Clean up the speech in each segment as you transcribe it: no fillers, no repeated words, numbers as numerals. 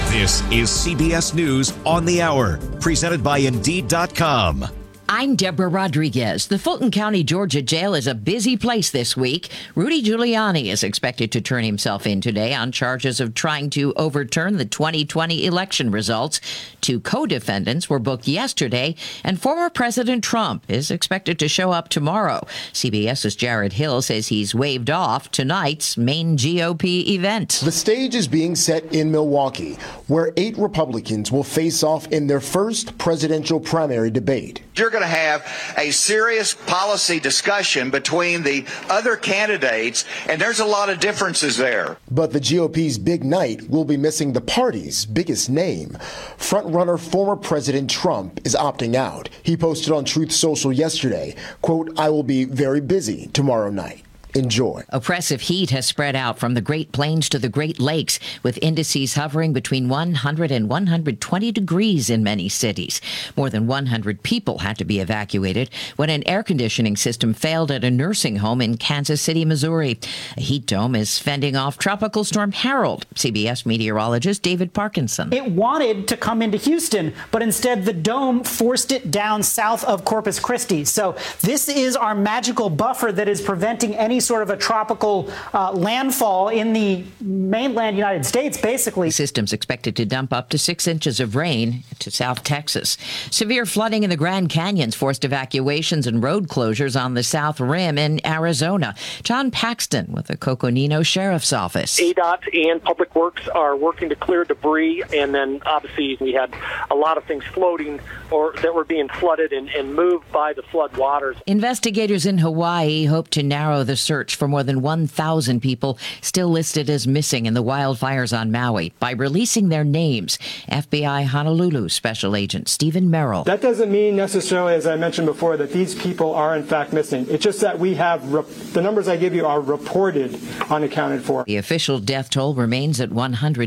This is CBS News on the Hour, presented by Indeed.com. I'm Deborah Rodriguez. The Fulton County, Georgia jail is a busy place this week. Rudy Giuliani is expected to turn himself in today on charges of trying to overturn the 2020 election results. 2 co-defendants were booked yesterday, and former President Trump is expected to show up tomorrow. CBS's Jared Hill says he's waved off tonight's main GOP event. The stage is being set in Milwaukee, where 8 Republicans will face off in their first presidential primary debate. You're going to have a serious policy discussion between the other candidates, and there's a lot of differences there. But the GOP's big night will be missing the party's biggest name. Frontrunner former President Trump is opting out. He posted on Truth Social yesterday, quote, "I will be very busy tomorrow night. Enjoy." Oppressive heat has spread out from the Great Plains to the Great Lakes, with indices hovering between 100 and 120 degrees in many cities. More than 100 people had to be evacuated when an air conditioning system failed at a nursing home in Kansas City, Missouri. A heat dome is fending off Tropical Storm Harold. CBS meteorologist David Parkinson. It wanted to come into Houston, but instead the dome forced it down south of Corpus Christi. So this is our magical buffer that is preventing any sort of a tropical landfall in the mainland United States, basically. The system's expected to dump up to 6 inches of rain to South Texas. Severe flooding in the Grand Canyons forced evacuations and road closures on the South Rim in Arizona. John Paxton with the Coconino Sheriff's Office. ADOT and Public Works are working to clear debris, and then obviously we had a lot of things floating or that were being flooded and moved by the flood waters. Investigators in Hawaii hope to narrow the search for more than 1,000 people still listed as missing in the wildfires on Maui by releasing their names. FBI Honolulu Special Agent Stephen Merrill. That doesn't mean necessarily, as I mentioned before, that these people are in fact missing. It's just that we have the numbers I give you are reported unaccounted for. The official death toll remains at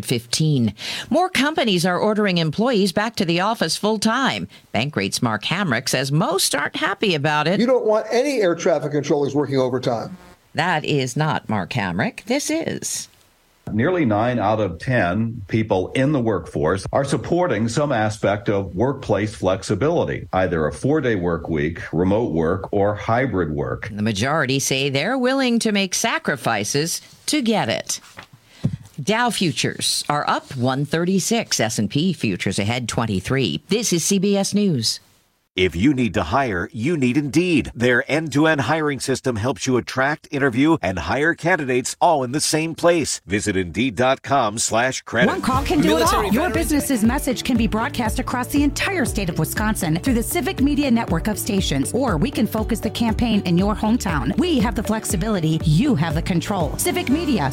115. More companies are ordering employees back to the office full time. Bankrate's Mark Hamrick says most aren't happy about it. You don't want any air traffic controllers working overtime. That is not Mark Hamrick. This is. Nearly 9 out of 10 people in the workforce are supporting some aspect of workplace flexibility, either a 4-day work week, remote work, or hybrid work. The majority say they're willing to make sacrifices to get it. Dow futures are up 136. S&P futures ahead 23. This is CBS News. If you need to hire, you need Indeed. Their end-to-end hiring system helps you attract, interview, and hire candidates all in the same place. Visit Indeed.com/credit. One call can do it all. Your business's message can be broadcast across the entire state of Wisconsin through the Civic Media network of stations, or we can focus the campaign in your hometown. We have the flexibility. You have the control. Civic Media,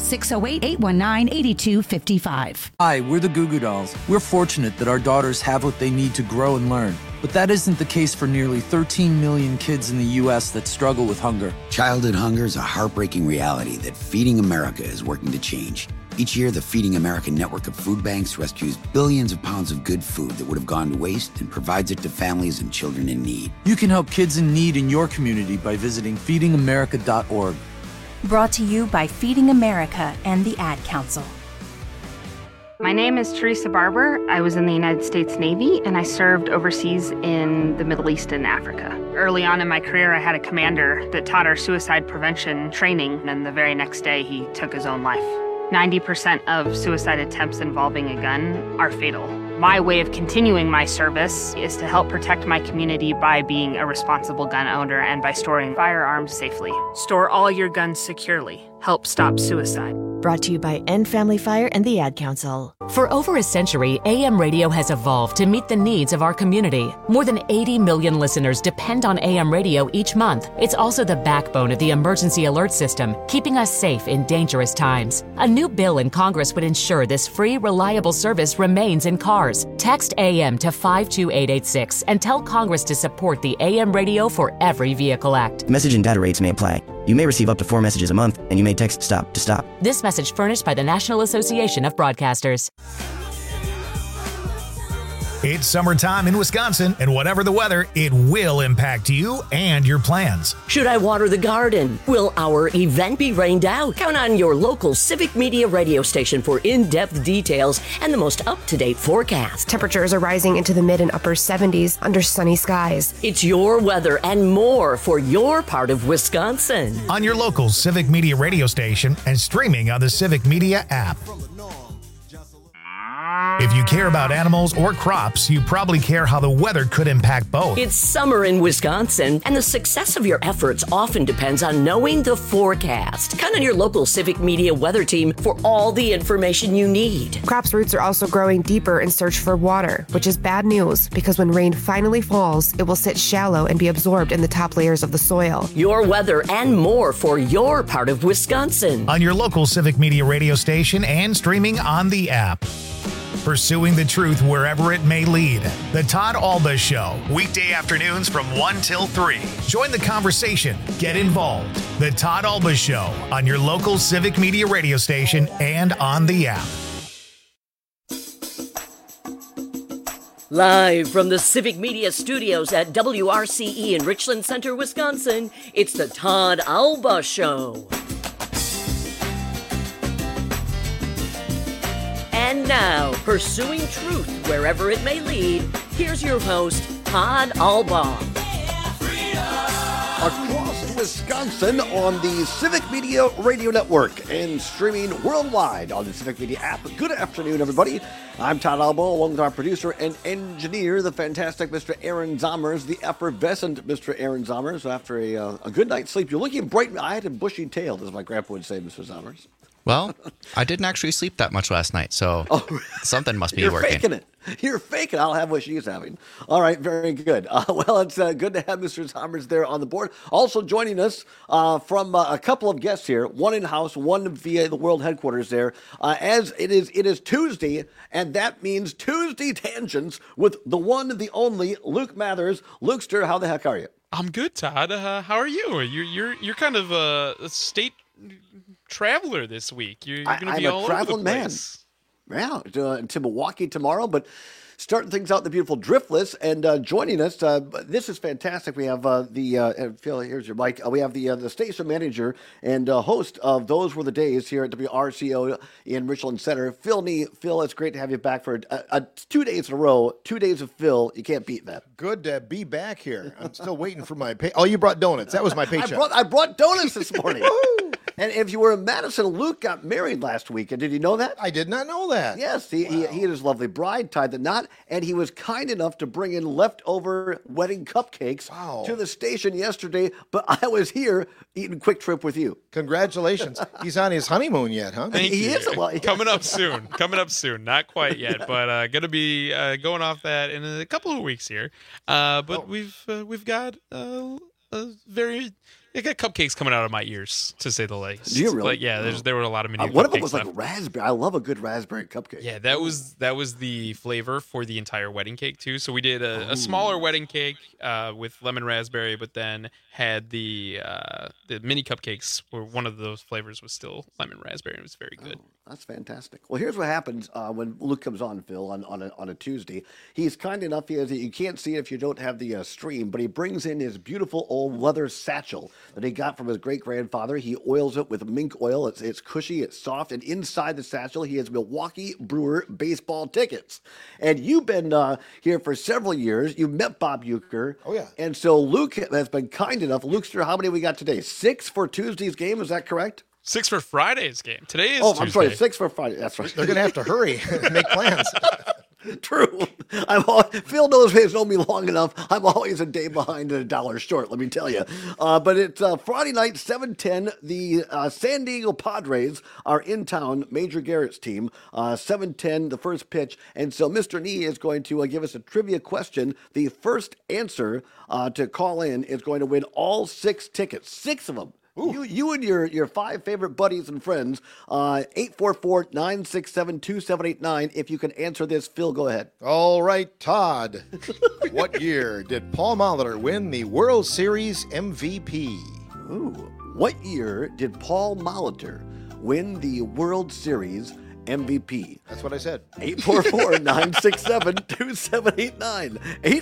608-819-8255. Hi, we're the Goo Goo Dolls. We're fortunate that our daughters have what they need to grow and learn. But that isn't the case for nearly 13 million kids in the U.S. that struggle with hunger. Childhood hunger is a heartbreaking reality that Feeding America is working to change. Each year, the Feeding America network of food banks rescues billions of pounds of good food that would have gone to waste and provides it to families and children in need. You can help kids in need in your community by visiting feedingamerica.org. Brought to you by Feeding America and the Ad Council. My name is Teresa Barber. I was in the United States Navy, and I served overseas in the Middle East and Africa. Early on in my career, I had a commander that taught our suicide prevention training, and the very next day, he took his own life. 90% of suicide attempts involving a gun are fatal. My way of continuing my service is to help protect my community by being a responsible gun owner and by storing firearms safely. Store all your guns securely. Help stop suicide. Brought to you by End Family Fire and the Ad Council. For over a century, AM radio has evolved to meet the needs of our community. More than 80 million listeners depend on AM radio each month. It's also the backbone of the emergency alert system, keeping us safe in dangerous times. A new bill in Congress would ensure this free, reliable service remains in cars. Text AM to 52886 and tell Congress to support the AM Radio for Every Vehicle Act. Message and data rates may apply. You may receive up to 4 messages a month, and you may text STOP to stop. This message furnished by the National Association of Broadcasters. It's summertime in Wisconsin, and whatever the weather, it will impact you and your plans. Should I water the garden? Will our event be rained out? Count on your local Civic Media radio station for in-depth details and the most up-to-date forecast. Temperatures are rising into the mid and upper 70s under sunny skies. It's your weather and more for your part of Wisconsin. On your local Civic Media radio station and streaming on the Civic Media app. If you care about animals or crops, you probably care how the weather could impact both. It's summer in Wisconsin, and the success of your efforts often depends on knowing the forecast. Count on your local Civic Media weather team for all the information you need. Crops' roots are also growing deeper in search for water, which is bad news because when rain finally falls, it will sit shallow and be absorbed in the top layers of the soil. Your weather and more for your part of Wisconsin. On your local Civic Media radio station and streaming on the app. Pursuing the truth wherever it may lead. The Todd Alba Show, weekday afternoons from 1 till 3. Join the conversation. Get involved. The Todd Alba Show on your local Civic Media radio station and on the app. Live from the Civic Media studios at WRCE in Richland Center, Wisconsin, it's the Todd Alba Show. And now, pursuing truth wherever it may lead, here's your host, Todd Alba. Across Wisconsin on the Civic Media Radio Network and streaming worldwide on the Civic Media app. Good afternoon, everybody. I'm Todd Alba, along with our producer and engineer, the fantastic Mr. Aaron Zommers, the effervescent Mr. Aaron Zommers. After a good night's sleep, you're looking bright. I had a bushy tail, as my grandpa would say, Mr. Zommers. Well, I didn't actually sleep that much last night, so something must be working. You're faking it. You're faking it. I'll have what she's having. All right, very good. Well, it's good to have Mr. Zommers there on the board. Also joining us from a couple of guests here, one in-house, one via the world headquarters there, as it is Tuesday, and that means Tuesday Tangents with the one, the only, Luke Mathers. Lukester, how the heck are you? I'm good, Todd. How are you? You're kind of a state traveler this week. You're going to be all over the place. Yeah, to Milwaukee tomorrow, but starting things out in the beautiful Driftless, and joining us, this is fantastic. We have Phil, here's your mic. We have the station manager and host of Those Were the Days here at WRCO in Richland Center, Phil Nee. Phil, it's great to have you back for 2 days in a row, 2 days of Phil. You can't beat that. Good to be back here. I'm still waiting for my pay. Oh, you brought donuts. That was my paycheck. I brought donuts this morning. And if you were in Madison, Luke got married last weekend. Did you know that? I did not know that. Yes, he and his lovely bride tied the knot, and he was kind enough to bring in leftover wedding cupcakes to the station yesterday, but I was here eating Quick Trip with you. Congratulations. He's on his honeymoon yet, huh? He is. Coming up soon. Not quite yet, but going to be going off that in a couple of weeks here. But we've got a very... I got cupcakes coming out of my ears, to say the least. Do you really? But yeah, there were a lot of mini. One of them was like raspberry. I love a good raspberry cupcake. Yeah, that was the flavor for the entire wedding cake too. So we did a smaller wedding cake with lemon raspberry, but then had the mini cupcakes where one of those flavors was still lemon raspberry. It was very good. Oh, that's fantastic. Well, here's what happens when Luke comes on, Phil, on a Tuesday. He's kind enough. You can't see it if you don't have the stream, but he brings in his beautiful old leather satchel that he got from his great-grandfather. He oils it with mink oil. It's cushy, it's soft, and inside the satchel he has Milwaukee Brewer baseball tickets. And you've been here for several years. You've met Bob Uecker. Oh, yeah. And so Luke has been kind enough. Lukester, how many we got today? 6 for Tuesday's game, is that correct? 6 for Friday's game. Today is Tuesday. I'm sorry, 6 for Friday. That's right. They're going to have to hurry and make plans. True. Phil has known me long enough. I'm always a day behind and $1 short, let me tell you. But it's Friday night, 7:10. The San Diego Padres are in town, Major Garrett's team. 7:10, the first pitch. And so Mr. Nee is going to give us a trivia question. The first answer to call in is going to win all 6 tickets, 6 of them. You and your 5 favorite buddies and friends, 844-967-2789. If you can answer this, Phil, go ahead. All right, Todd. What year did Paul Molitor win the World Series MVP? What year did Paul Molitor win the World Series MVP. That's what I said. 844-967-2789.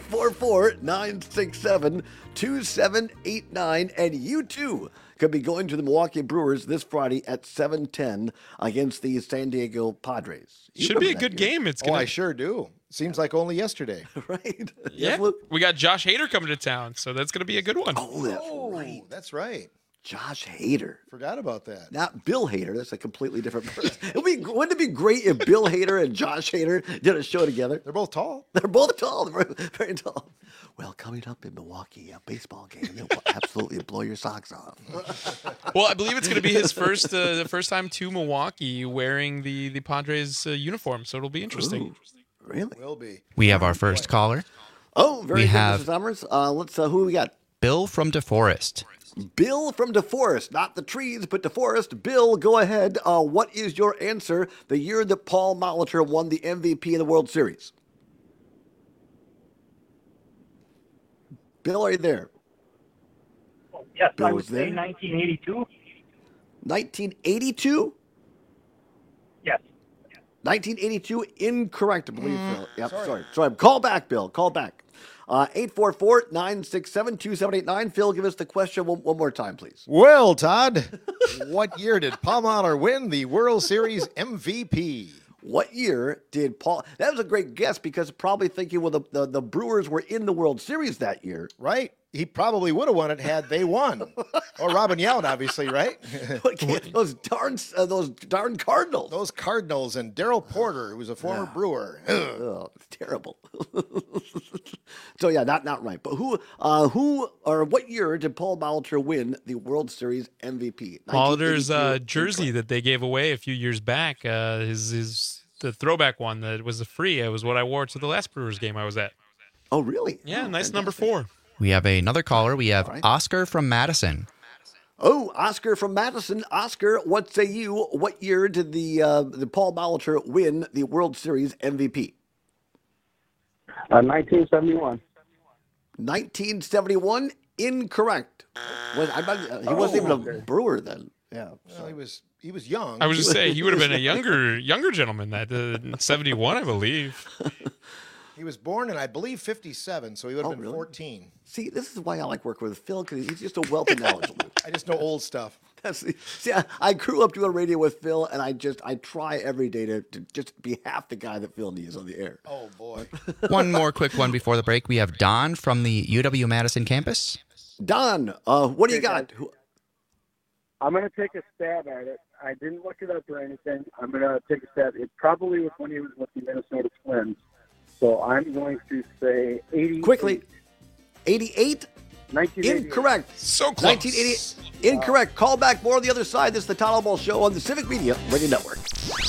844-967-2789. And you too could be going to the Milwaukee Brewers this Friday at 7:10 against the San Diego Padres. Should be a good game. It's I sure do. Seems like only yesterday. Right? Yeah. We got Josh Hader coming to town, so that's going to be a good one. Oh, that's right. Josh Hader. Forgot about that. Not Bill Hader. That's a completely different person. Wouldn't it be great if Bill Hader and Josh Hader did a show together? They're both tall. They're both tall. They're very, very tall. Well, coming up in Milwaukee, a baseball game that will absolutely blow your socks off. Well, I believe it's going to be his first the first time to Milwaukee wearing the Padres uniform, so it'll be interesting. Ooh, really? Will be. We have our first caller. Oh, very good, have Mr. Summers. Let's. Who we got? Bill from DeForest. Bill from DeForest, not the trees, but DeForest. Bill, go ahead. What is your answer? The year that Paul Molitor won the MVP of the World Series. Bill, are you there? Yes, Bill I would is there. say 1982. 1982? Yes. 1982, incorrect, I believe, Phil. Yep, sorry. Call back, Bill. Call back. 844-967-2789. Phil, give us the question one more time, please. Well, Todd, what year did Paul Molitor win the World Series MVP? What year did Paul? That was a great guess because probably thinking, well, the Brewers were in the World Series that year. Right. He probably would have won it had they won. Or Robin Yount, obviously, right? those darn Cardinals. Those Cardinals and Darryl Porter, who was a former Brewer. Oh, it's terrible. So yeah, not right. But who or what year did Paul Molitor win the World Series MVP? Molitor's jersey that they gave away a few years back, the throwback one that was free. It was what I wore to the last Brewers game I was at. Oh, really? Yeah, nice number 4. We have another caller. We have Oscar from Madison. Oh, Oscar from Madison. Oscar, what say you? What year did the Paul Molitor win the World Series MVP? 1971. 1971, incorrect. He wasn't even a Brewer then. Yeah. Well, he was young. I was just saying he would have been a younger gentleman that 71, I believe. He was born in, I believe, 57, so he would have been 14. See, this is why I like working with Phil, because he's just a wealth of knowledge. I just know old stuff. See, I grew up doing radio with Phil, and I try every day to just be half the guy that Phil needs on the air. Oh, boy. One more quick one before the break. We have Don from the UW-Madison campus. Don, what do you got? I'm going to take a stab at it. I didn't look it up or anything. I'm going to take a stab. It probably was when he was with the Minnesota Twins. So I'm going to say 88. Quickly. 88? 1988. Incorrect. So close. 1988. Incorrect. Call back more on the other side. This is the Todd Ball Show on the Civic Media Radio Network.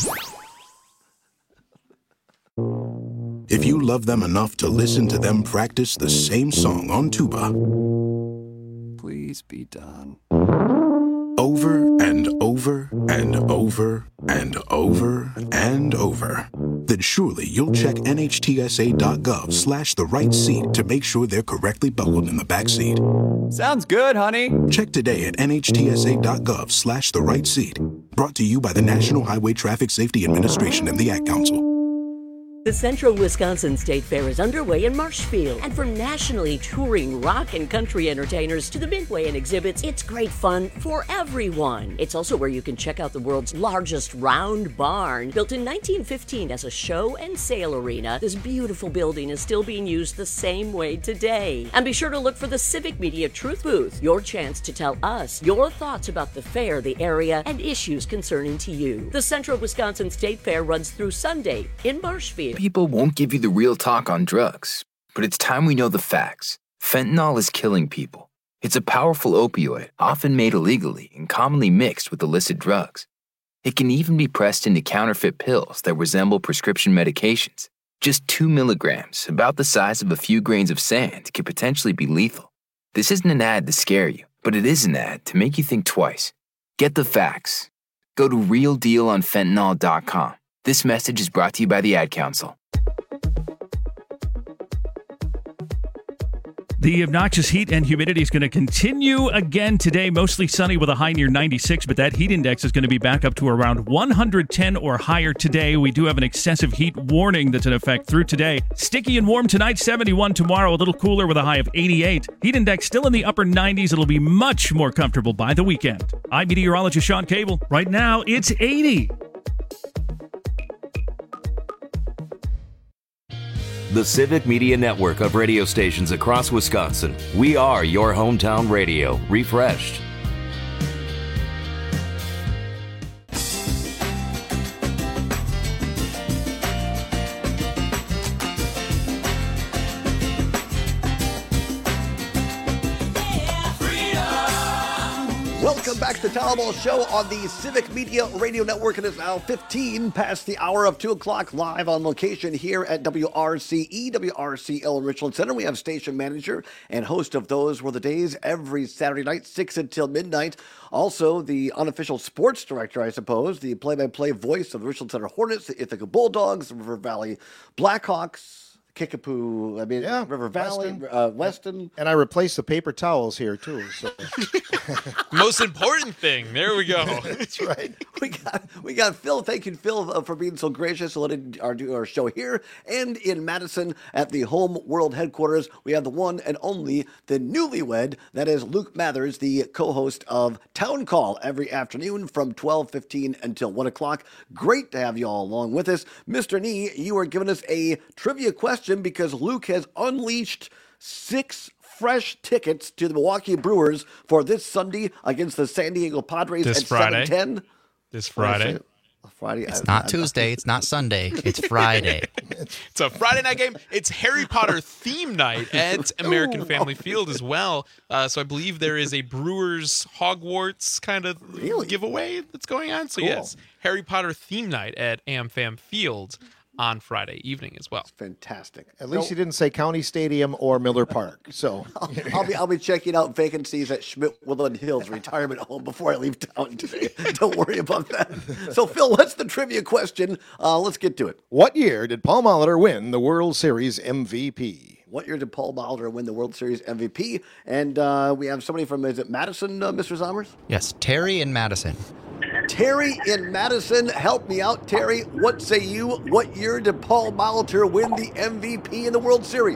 If you love them enough to listen to them practice the same song on tuba, please be done. Over and over and over and over and over, then surely you'll check NHTSA.gov/the right seat to make sure they're correctly buckled in the back seat. Sounds good, honey. Check today at NHTSA.gov/the right seat. Brought to you by the National Highway Traffic Safety Administration and the Ad Council. The Central Wisconsin State Fair is underway in Marshfield. And from nationally touring rock and country entertainers to the Midway and exhibits, it's great fun for everyone. It's also where you can check out the world's largest round barn. Built in 1915 as a show and sale arena, this beautiful building is still being used the same way today. And be sure to look for the Civic Media Truth Booth, your chance to tell us your thoughts about the fair, the area, and issues concerning to you. The Central Wisconsin State Fair runs through Sunday in Marshfield. People won't give you the real talk on drugs, but it's time we know the facts. Fentanyl is killing people. It's a powerful opioid, often made illegally and commonly mixed with illicit drugs. It can even be pressed into counterfeit pills that resemble prescription medications. Just 2 milligrams, about the size of a few grains of sand, can potentially be lethal. This isn't an ad to scare you, but it is an ad to make you think twice. Get the facts. Go to realdealonfentanyl.com. This message is brought to you by the Ad Council. The obnoxious heat and humidity is going to continue again today. Mostly sunny with a high near 96, but that heat index is going to be back up to around 110 or higher today. We do have an excessive heat warning that's in effect through today. Sticky and warm tonight, 71 tomorrow, a little cooler with a high of 88. Heat index still in the upper 90s. It'll be much more comfortable by the weekend. I'm meteorologist Sean Cable. Right now, it's 80. The Civic Media Network of radio stations across Wisconsin. We are your hometown radio, refreshed. Welcome back to the Town Hall Show on the Civic Media Radio Network. It is now 15 past the hour of 2 o'clock, live on location here at WRCE, WRCL Richland Center. We have station manager and host of Those Were the Days every Saturday night, 6 until midnight. Also, the unofficial sports director, I suppose, the play-by-play voice of the Richland Center Hornets, the Ithaca Bulldogs, the River Valley Blackhawks, Kickapoo, River Valley, Weston. And I replaced the paper towels here, too. So. Most important thing. There we go. That's right. We got Phil. Thank you, Phil, for being so gracious to letting do our show here and in Madison at the Home World headquarters. We have the one and only, the newlywed, that is Luke Mathers, the co-host of Town Call every afternoon from 12:15 until 1 o'clock. Great to have you all along with us. Mr. Nee, you are giving us a trivia question because Luke has unleashed 6 fresh tickets to the Milwaukee Brewers for this Sunday against the San Diego Padres at 7:10. This Friday. Friday. It's not Tuesday. It's not Sunday. It's Friday. It's a Friday night game. It's Harry Potter theme night at American Family Field as well. So I believe there is a Brewers Hogwarts kind of giveaway that's going on. So yes, Harry Potter theme night at AmFam Field on Friday evening as well. That's fantastic. At least you didn't say County Stadium or Miller Park. So I'll be checking out vacancies at Schmidt-Woodland Hills retirement home before I leave town today. Don't worry about that. So Phil, what's the trivia question? Let's get to it. What year did Paul Molitor win the World Series MVP? What year did Paul Molitor win the World Series MVP? And we have somebody from, is it Madison, Mr. Zommers? Yes, Terry in Madison. Terry in Madison, help me out, Terry. What say you? What year did Paul Molitor win the MVP in the World Series?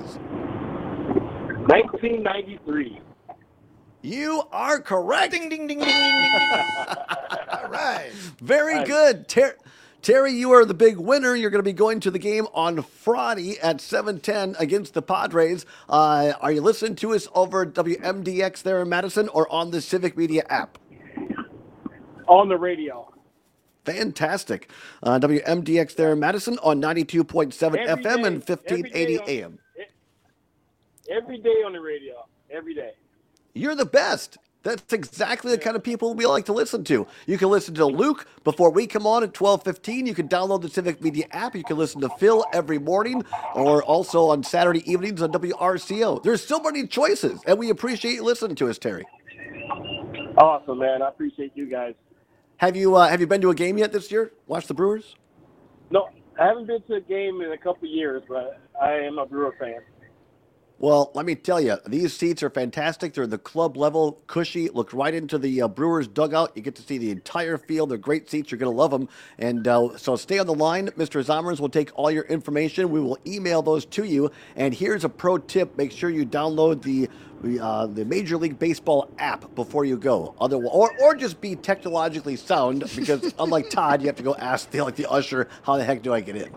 1993. You are correct. Ding, ding, ding, ding, ding, ding. All right. Very good. Terry, you are the big winner. You're going to be going to the game on Friday at 7:10 against the Padres. Are you listening to us over WMDX there in Madison or on the Civic Media app? On the radio. Fantastic. WMDX there in Madison on 92.7 FM and 1580 AM. Every day on the radio. Every day. You're the best. That's exactly the kind of people we like to listen to. You can listen to Luke before we come on at 12:15. You can download the Civic Media app. You can listen to Phil every morning or also on Saturday evenings on WRCO. There's so many choices, and we appreciate you listening to us, Terry. Awesome, man. I appreciate you guys. Have you been to a game yet this year? Watch the Brewers? No, I haven't been to a game in a couple of years, but I am a Brewer fan. Well, let me tell you, these seats are fantastic. They're the club level, cushy. Look right into the Brewers dugout. You get to see the entire field. They're great seats. You're going to love them. And so stay on the line. Mr. Zommers will take all your information. We will email those to you. And here's a pro tip. Make sure you download the Major League Baseball app before you go. Or just be technologically sound, because unlike Todd, you have to go ask the usher, how the heck do I get in?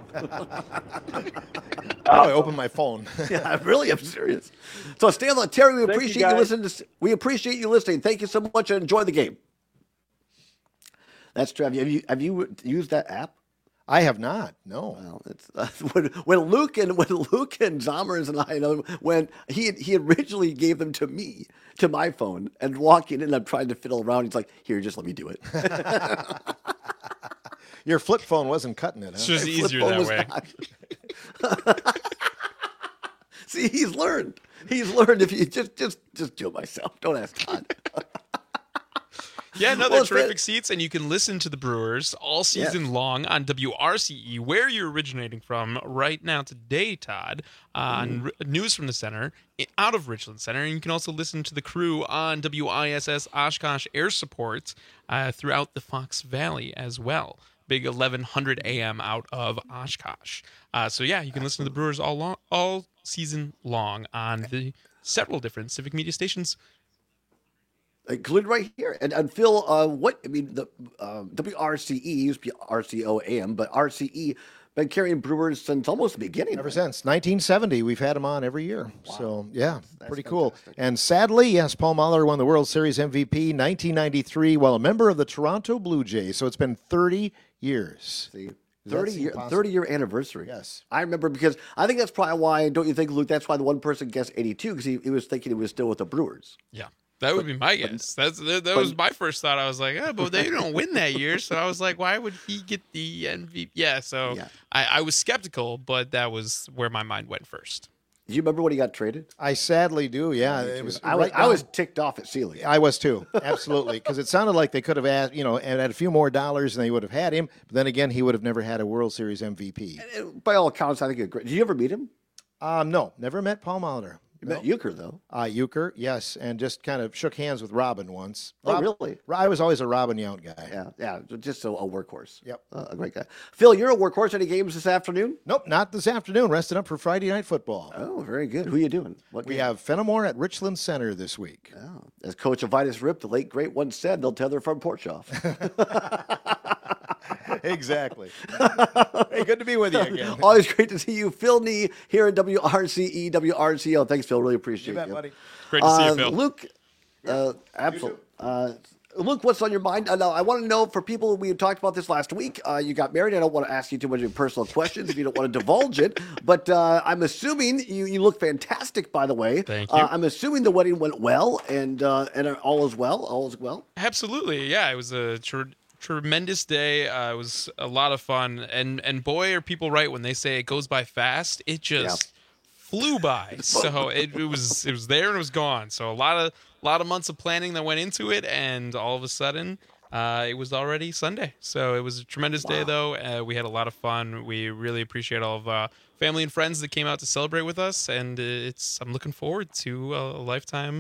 I opened my phone. Yeah, really, I'm serious. So stay on the line. Terry, we appreciate you listening. We appreciate you listening. Thank you so much and enjoy the game. That's true. Have you used that app? I have not. No. Well, it's when Luke and Zommers and I know when he originally gave them to me, to my phone, and walking in, I'm trying to fiddle around. He's like, "Here, just let me do it." Your flip phone wasn't cutting it. Huh? It's just easier that way. See, he's learned. He's learned. If you just do it myself. Don't ask Todd. Yeah, no, Well, they're it's terrific seats, and you can listen to the Brewers all season long on WRCE, where you're originating from right now today, Todd, on News from the Center, out of Richland Center. And you can also listen to the crew on WISS Oshkosh Air Support throughout the Fox Valley as well. Big 1100 AM out of Oshkosh. So yeah, you can listen to the Brewers all season long on the several different Civic Media stations. Included right here. And Phil, the WRCE used to be RCO AM, but RCE been carrying Brewers since almost the beginning. Ever since 1970, we've had him on every year. Wow. So, yeah, that's pretty cool. And sadly, yes, Paul Molitor won the World Series MVP 1993 while a member of the Toronto Blue Jays. So it's been 30 years. See? 30-year anniversary. Yes. I remember because I think that's probably why, don't you think, Luke, that's why the one person guessed 82 because he was thinking he was still with the Brewers. Yeah. That would be my guess. That was my first thought. I was like, but they don't win that year. So I was like, why would he get the MVP? Yeah, so yeah. I was skeptical, but that was where my mind went first. Do you remember when he got traded? I sadly do, yeah. It was. I was ticked off at Sealy. I was too, absolutely, because it sounded like they could have asked, and had a few more dollars and they would have had him. But then again, he would have never had a World Series MVP. And by all accounts, I think it's great. Did you ever meet him? No, never met Paul Molitor. You met Euchre, though. Euchre, yes, and just kind of shook hands with Robin once. Really? I was always a Robin Yount guy. Yeah, just a workhorse. Yep. A great guy. Phil, you're a workhorse. Any games this afternoon? Nope, not this afternoon. Resting up for Friday Night Football. Oh, very good. Who are you doing? We have Fenimore at Richland Center this week. Oh. As Coach Avitus Rip, the late great one, said, they'll tear their front porch off. Exactly. Hey, good to be with you again. Always great to see you. Phil Nee here in WRCE, WRCO. Thanks, Phil. Really appreciate you. You bet, buddy. Great to see you, Phil. Luke, absolutely. Luke, what's on your mind? I want to know, for people, we talked about this last week. You got married. I don't want to ask you too much of your personal questions if you don't want to divulge it. But I'm assuming you look fantastic, by the way. Thank you. I'm assuming the wedding went well and all is well. All is well. Absolutely. Yeah, it was a tremendous day. It was a lot of fun, and boy, are people right when they say it goes by fast. It just flew by. So it was there and it was gone. So a lot of months of planning that went into it, and all of a sudden, it was already Sunday. So it was a tremendous day, though. We had a lot of fun. We really appreciate all of family and friends that came out to celebrate with us, and I'm looking forward to a lifetime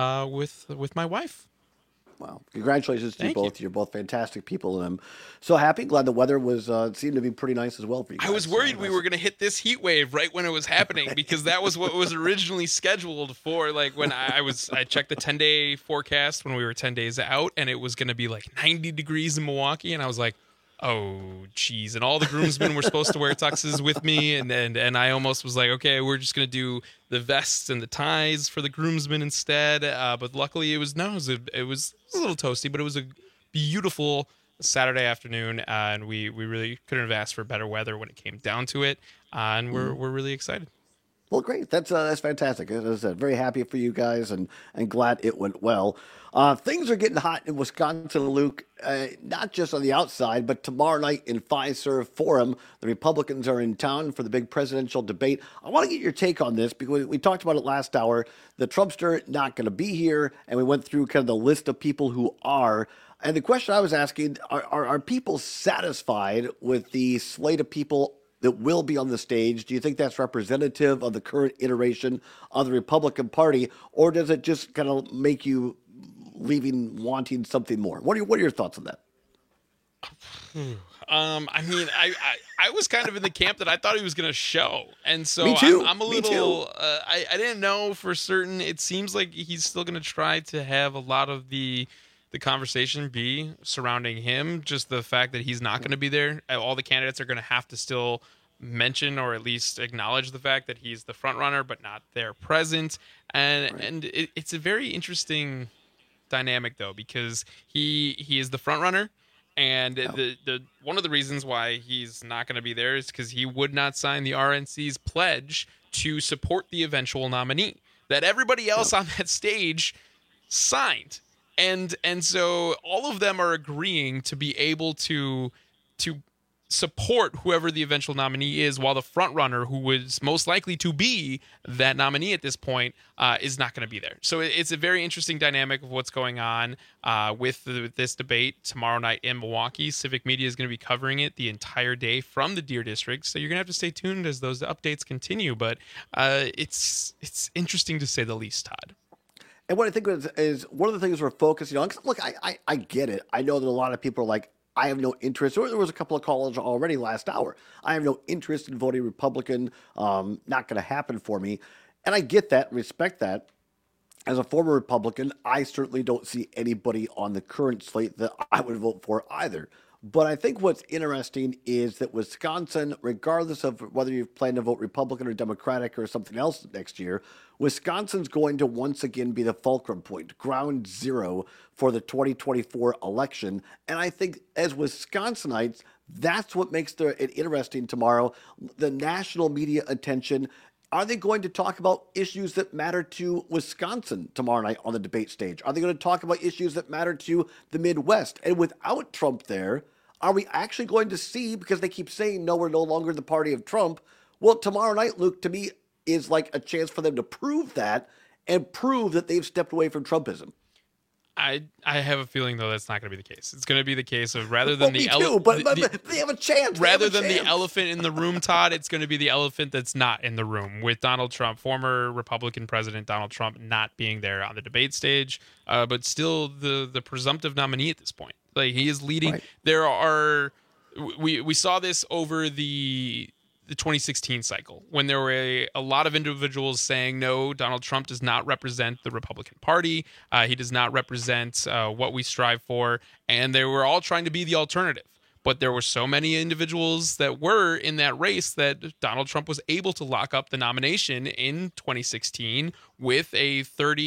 with my wife. Wow. Congratulations to you both. You. You're both fantastic people, and I'm so happy. Glad the weather seemed to be pretty nice as well for you guys. I was worried we were going to hit this heat wave right when it was happening because that was what was originally scheduled for. Like when I checked the 10-day forecast when we were 10 days out, and it was going to be like 90 degrees in Milwaukee, and I was like, oh, geez. And all the groomsmen were supposed to wear tuxes with me. And I almost was like, okay, we're just going to do the vests and the ties for the groomsmen instead. But luckily it was a little toasty, but it was a beautiful Saturday afternoon. And we really couldn't have asked for better weather when it came down to it. And we're really excited. Well, great. That's fantastic. As I said, very happy for you guys and glad it went well. Things are getting hot in Wisconsin, Luke, not just on the outside, but tomorrow night in Fiserv Forum, the Republicans are in town for the big presidential debate. I want to get your take on this because we talked about it last hour. The Trumpster not going to be here, and we went through kind of the list of people who are. And the question I was asking, are people satisfied with the slate of people that will be on the stage? Do you think that's representative of the current iteration of the Republican Party, or does it just kind of make you wanting something more? What are your thoughts on that? I mean, I was kind of in the camp that I thought he was going to show, and so Me too. I'm a little. I didn't know for certain. It seems like he's still going to try to have a lot of the conversation be surrounding him. Just the fact that he's not going to be there. All the candidates are going to have to still mention or at least acknowledge the fact that he's the front runner, but not there present. And it's a very interesting dynamic though, because he is the front runner, and the one of the reasons why he's not going to be there is because he would not sign the RNC's pledge to support the eventual nominee that everybody else on that stage signed. And so all of them are agreeing to be able to support whoever the eventual nominee is, while the front runner, who was most likely to be that nominee at this point, is not going to be there. So it's a very interesting dynamic of what's going on with this debate tomorrow night in Milwaukee. Civic Media is going to be covering it the entire day from the Deer District, so you're going to have to stay tuned as those updates continue. But it's interesting to say the least, Todd. And what I think is one of the things we're focusing on, 'cause look, I get it. I know that a lot of people are like, I have no interest. Or there was a couple of callers already last hour. I have no interest in voting Republican. Not going to happen for me. And I get that, respect that. As a former Republican, I certainly don't see anybody on the current slate that I would vote for either. But I think what's interesting is that Wisconsin, regardless of whether you plan to vote Republican or Democratic or something else next year, Wisconsin's going to once again be the fulcrum point, ground zero for the 2024 election. And I think as Wisconsinites, that's what makes it interesting tomorrow. The national media attention. Are they going to talk about issues that matter to Wisconsin tomorrow night on the debate stage? Are they going to talk about issues that matter to the Midwest? And without Trump there, are we actually going to see, because they keep saying, no, we're no longer the party of Trump? Well, tomorrow night, Luke, to me, is like a chance for them to prove that and prove that they've stepped away from Trumpism. I have a feeling, though, that's not going to be the case. It's going to be the case of rather than they have a chance. Rather than the elephant in the room, Todd, it's going to be the elephant that's not in the room, with Donald Trump, former Republican President Donald Trump, not being there on the debate stage, but still the presumptive nominee at this point. Like, he is leading. Right. There are we saw this over the 2016 cycle, when there were a lot of individuals saying, no, Donald Trump does not represent the Republican Party. He does not represent what we strive for. And they were all trying to be the alternative. But there were so many individuals that were in that race that Donald Trump was able to lock up the nomination in 2016 with a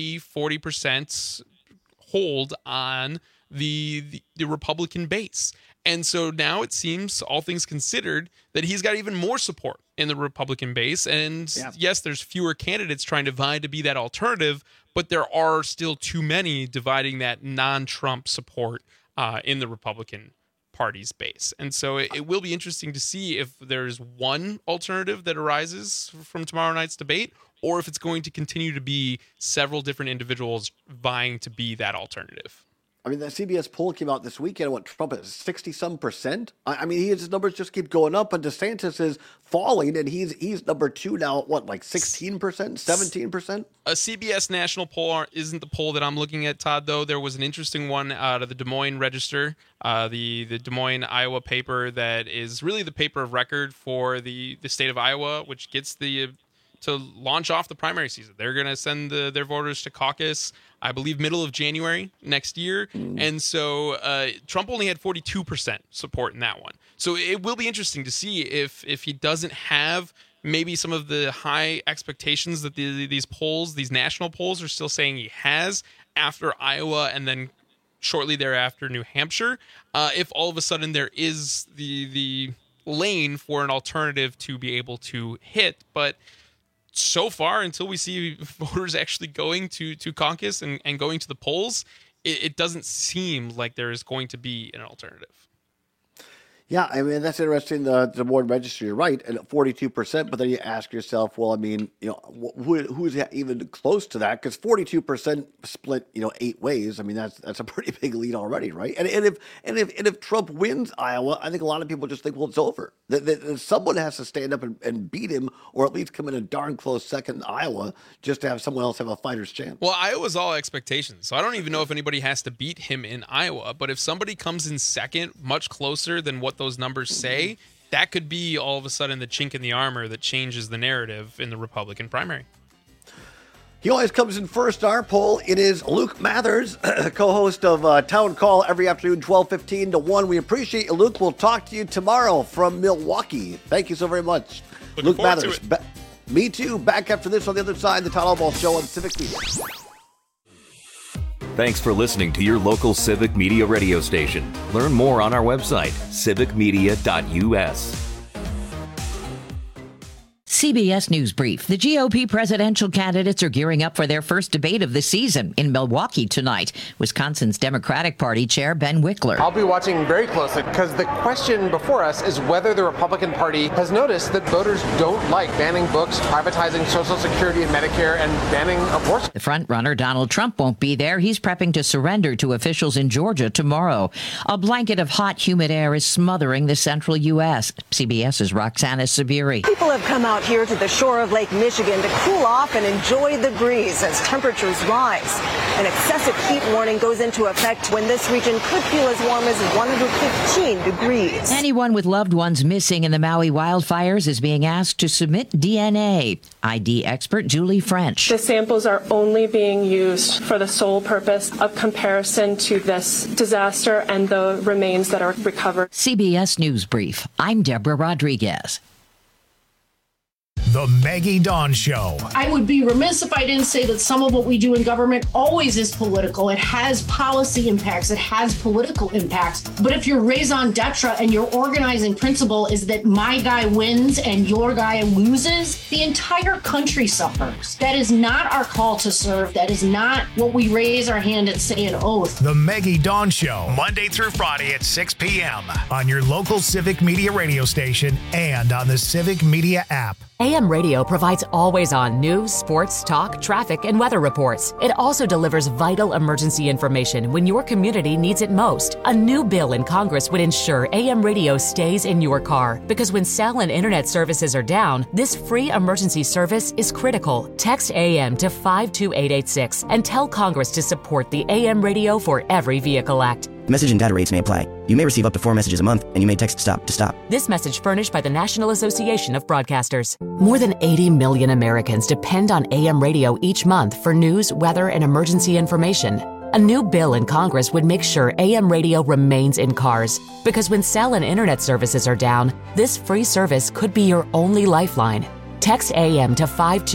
30-40% hold on the Republican base. And so now it seems, all things considered, that he's got even more support in the Republican base. And yes, there's fewer candidates trying to vie to be that alternative, but there are still too many dividing that non-Trump support in the Republican Party's base. And so it will be interesting to see if there's one alternative that arises from tomorrow night's debate, or if it's going to continue to be several different individuals vying to be that alternative. I mean, the CBS poll came out this weekend. What, Trump is 60-some%? I mean, his numbers just keep going up, and DeSantis is falling, and he's number 2 now. What, like 16%, 17%? A CBS national poll isn't the poll that I'm looking at, Todd. Though there was an interesting one out of the Des Moines Register, the Des Moines, Iowa paper that is really the paper of record for the state of Iowa, which gets to launch off the primary season. They're going to send their voters to caucus, I believe, middle of January next year. And so Trump only had 42% support in that one. So it will be interesting to see if he doesn't have maybe some of the high expectations that these national polls are still saying he has after Iowa, and then shortly thereafter New Hampshire, if all of a sudden there is the lane for an alternative to be able to hit. But so far, until we see voters actually going to caucus and going to the polls, it doesn't seem like there is going to be an alternative. Yeah, I mean, that's interesting. The Des Moines Register, you're right, and at 42%, but then you ask yourself, well, I mean, who's even close to that? Because 42% split, 8 ways. I mean, that's a pretty big lead already, right? And if Trump wins Iowa, I think a lot of people just think, well, it's over. That someone has to stand up and beat him, or at least come in a darn close second in Iowa, just to have someone else have a fighter's chance. Well, Iowa's all expectations, so I don't even know if anybody has to beat him in Iowa. But if somebody comes in second, much closer than what those numbers say, that could be all of a sudden the chink in the armor that changes the narrative in the Republican primary. He always comes in first in our poll. It is Luke Mathers, co-host of Town Call every afternoon, 12:15 to 1. We appreciate you, Luke. We'll talk to you tomorrow from Milwaukee. Thank you so very much. Looking Luke Mathers. Me too. Back after this on the other side, the Todd Albaugh Show on Civic Media. Thanks for listening to your local Civic Media radio station. Learn more on our website, civicmedia.us. CBS News Brief. The GOP presidential candidates are gearing up for their first debate of the season in Milwaukee tonight. Wisconsin's Democratic Party Chair Ben Wickler. I'll be watching very closely because the question before us is whether the Republican Party has noticed that voters don't like banning books, privatizing Social Security and Medicare, and banning abortion. The frontrunner Donald Trump won't be there. He's prepping to surrender to officials in Georgia tomorrow. A blanket of hot, humid air is smothering the central U.S. CBS's Roxana Sabiri. People have come out here to the shore of Lake Michigan to cool off and enjoy the breeze as temperatures rise. An excessive heat warning goes into effect when this region could feel as warm as 115 degrees. Anyone with loved ones missing in the Maui wildfires is being asked to submit DNA. ID expert Julie French. The samples are only being used for the sole purpose of comparison to this disaster and the remains that are recovered. CBS News Brief. I'm Deborah Rodriguez. The Maggie Dawn Show. I would be remiss if I didn't say that some of what we do in government always is political. It has policy impacts. It has political impacts. But if your raison d'etre and your organizing principle is that my guy wins and your guy loses, the entire country suffers. That is not our call to serve. That is not what we raise our hand and say an oath. The Maggie Dawn Show, Monday through Friday at 6 p.m. on your local Civic Media radio station and on the Civic Media app. AM radio provides always-on news, sports, talk, traffic, and weather reports. It also delivers vital emergency information when your community needs it most. A new bill in Congress would ensure AM radio stays in your car, because when cell and internet services are down, this free emergency service is critical. Text AM to 52886 and tell Congress to support the AM Radio for Every Vehicle Act. Message and data rates may apply. You may receive up to 4 messages a month, and you may text STOP to stop. This message furnished by the National Association of Broadcasters. More than 80 million Americans depend on AM radio each month for news, weather, and emergency information. A new bill in Congress would make sure AM radio remains in cars, because when cell and internet services are down, this free service could be your only lifeline. Text AM to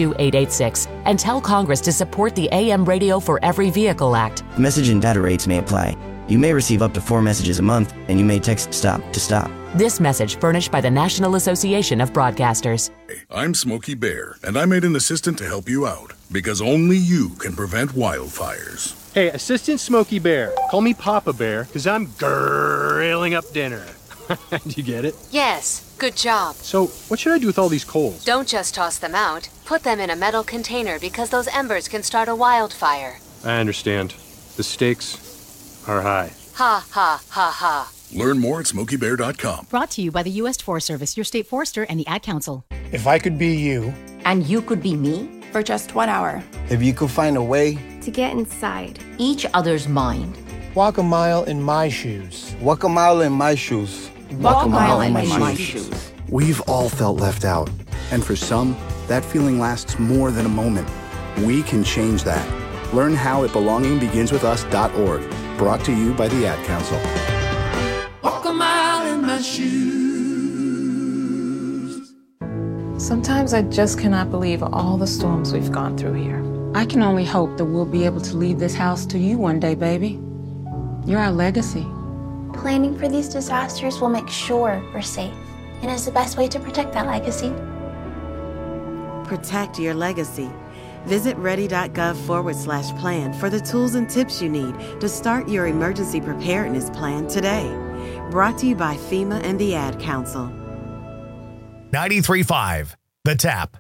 52886 and tell Congress to support the AM Radio for Every Vehicle Act. Message and data rates may apply. You may receive up to 4 messages a month, and you may text STOP to stop. This message furnished by the National Association of Broadcasters. I'm Smokey Bear, and I made an assistant to help you out, because only you can prevent wildfires. Hey, Assistant Smokey Bear. Call me Papa Bear, because I'm grilling up dinner. Do you get it? Yes, good job. So, what should I do with all these coals? Don't just toss them out. Put them in a metal container, because those embers can start a wildfire. I understand. The stakes are high. Ha, ha, ha, ha. Learn more at SmokeyBear.com. Brought to you by the U.S. Forest Service, your state forester, and the Ad Council. If I could be you. And you could be me? For just 1 hour. If you could find a way. To get inside. Each other's mind. Walk a mile in my shoes. Walk a mile in my shoes. Walk a mile in my shoes. We've all felt left out. And for some, that feeling lasts more than a moment. We can change that. Learn how at belongingbeginswithus.org. Brought to you by the Ad Council. Walk a mile in my shoes. Sometimes I just cannot believe all the storms we've gone through here. I can only hope that we'll be able to leave this house to you one day, baby. You're our legacy. Planning for these disasters will make sure we're safe, and is the best way to protect that legacy. Protect your legacy. Visit ready.gov/plan for the tools and tips you need to start your emergency preparedness plan today. Brought to you by FEMA and the Ad Council. 93.5, The Tap.